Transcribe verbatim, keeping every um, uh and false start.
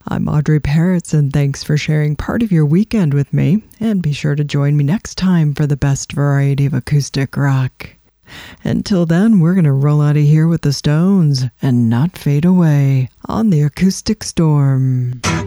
I'm Audrey Parrots, and thanks for sharing part of your weekend with me. And be sure to join me next time for the best variety of acoustic rock. Until then, we're going to roll out of here with the Stones and not fade away on the Acoustic Storm.